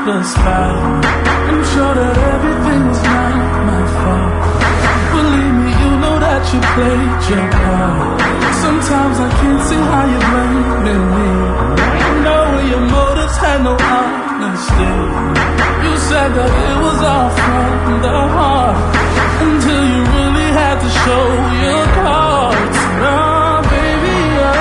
the spot. I'm sure that everything was not my fault. Believe me, you know that you played your part. Sometimes I can't see how you're blaming me. Knowing your motives had no honesty. You said that it was all from the heart, until you really had to show your cards. Nah, baby,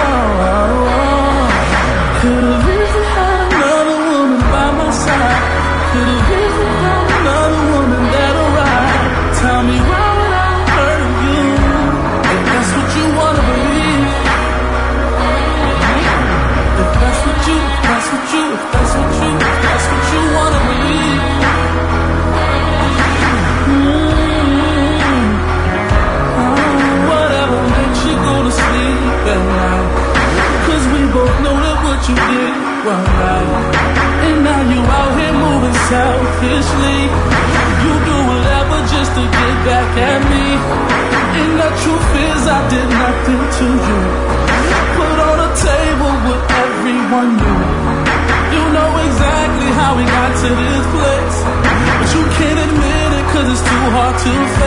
could've easily had another woman by my side. Could've easily found another woman that'll ride. Tell me why would I hurt you? If that's what you wanna believe. If that's what you wanna believe. Whatever makes you go to sleep at night. 'Cause we both know that what you did was right. And now you out here moving selfishly. You do whatever just to get back at me. And the truth is I did nothing to you. Put on a table with everyone knew. You know exactly how we got to this place, but you can't admit it 'cause it's too hard to